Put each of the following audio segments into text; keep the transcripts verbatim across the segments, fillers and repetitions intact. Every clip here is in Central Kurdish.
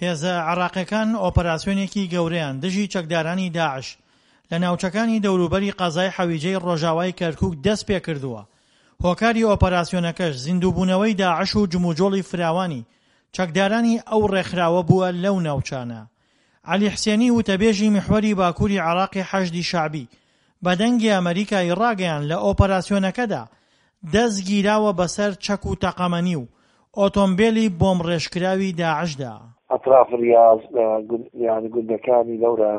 هێزە عێراقیەکان ئۆپەراسیۆنێکی گەورەیان دژی چەکدارانی داعش لە ناوچەکانی دەوروبەری قەزای حەویجەی ڕۆژاوای کەرکووک دەست پێ کردووە. هۆکاری ئۆپەراسیۆنەکەش زیندووبوونەوەی داعش و جموجۆڵی فراوانی چەکدارانی ئەو ڕێکخراوە بووە لەو ناوچانە. عەلی حسێنی وتەبێژی میحوەری باکووری عێراقی حەشدی شەعبی بەدەنگی ئەمریکای ڕاگەیان لە ئۆپەراسیۆنەکەدا دەستگیراوە بەسەر چەک و تەقەمەنی و ئۆتۆمبێلی بۆمڕێژکراوی داعشدا. ئەطراف ریاض یعنی گوندەکانی لەورە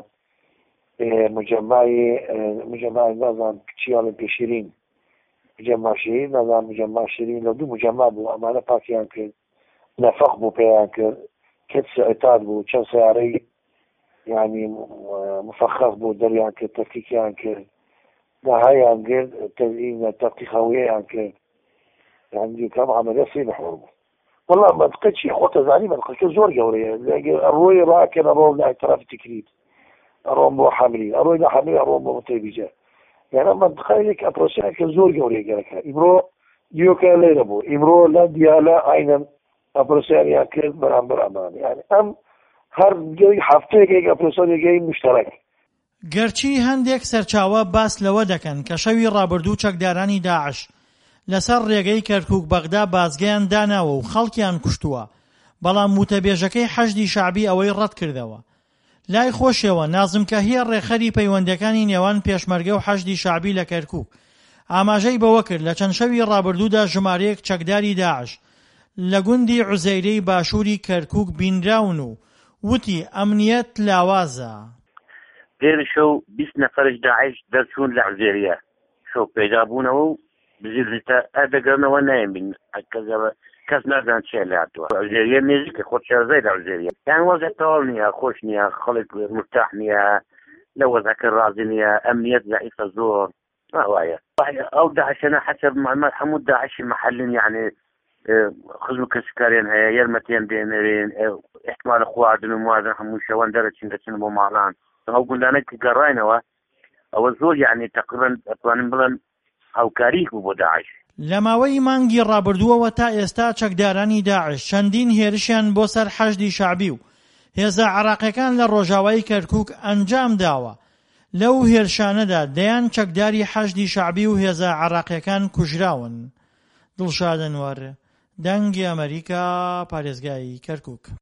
مجمعی مجمعی نازان چیاڵی پێشیرین مجمع شیرین نازان مجمع شیرین لە دوو مجمع بوو ئەمانە پاکیان کرد نەفەق بوو پێیان کرد کت عتاد بوو چەند سیارەی يعني مفخخ بو دريان كرد تفكيكيان كرد نهايان كرد تزيين تدقيق هويان كرد يعني كم عملية صيبح والله والله ما تقدش خطة زاني ما تقدش زور جورية الروي راكن الروم لا اعتراف تكريت الروم بو حاملين الروي لا حاملين الروم بو متيبجة يعني ما تخيلك أبروسيان كزور جورية قالك إمرو ديوكا ليلة بو إمرو لا ديالا عينا أبروسيان ياكل برامبر أمان يعني أم هەر هەفتەیەک ئەپرۆسۆنێکی مشتەرەک. گەرچی هەندێک سەرچاوە باس لەوە دەکەن کە شەوی ڕابردوو چەکدارانی داعش لەسەر ڕێگەی کەرکووک بەغدا بازگەیان داناوە و خەڵکیان کوشتووە، بەڵام وتەبێژەکەی حەشدی شەعبی ئەوەی ڕەت کردەوە. لای خۆشیەوە نازمکەهیە ڕێخەری پەیوەندەکانی نێوان پێشمەرگە و حەشدی شەعبی لە کەرکووک ئاماژەی بەوە کرد لە چەند شەوی ڕابردوودا ژمارەیەک چەکداری داعش لە گوندی عوزەیرەی باشووری کەرکووک بینراون و وتی ئەمنیەت لاوازە. دێر شەو بیست نەفەرش داعش دەرچوون لە عوزێریە شەو پەیدا بوونەوە و بزیرتە ئەدەگەڕنەوە نایەنبین کەس نازان چێ لە هاتووە. عوزێریە نێزیکە خۆت شارزای لە عوزێریە یان وەزع تەواو نییە، خۆش نییە، خەڵک مرتاح نییە، لە وەزعەکە ڕازی نییە، ئەمنیەت ضعیفە زۆر وایە. ئەو داعشەنە حەسەب معلومات هەموو داعشی مەحەلین یعنی خزم کەسکاریان هەیە یارمەتیان دێنەرێن احتمال خواردن و موازن هەموو شەوان دەرەچین دەچن بۆ ماڵان ئەو گوندانە کە گەڕاینەوە ئەوە زۆر یعنی تقریبا ئەتوانن بڵێن هاوکاری بوو بۆ داعش. لە ماوەی مانگی ڕابردووەوە تا ئێستا چەکدارانی داعش چەندین هێرشیان بۆ سەر حەشدی شەعبی و هێزە عێراقیەکان لە ڕۆژاوای کەرکووک ئەنجام داوە. لەو هێرشانەدا دەیان چەکداری حەشدی شەعبی و هێزە عێراقیەکان کوژراون. دڵشاد ئەنوەر، دەنگی ئەمریکا، پارێزگای کەرکووک.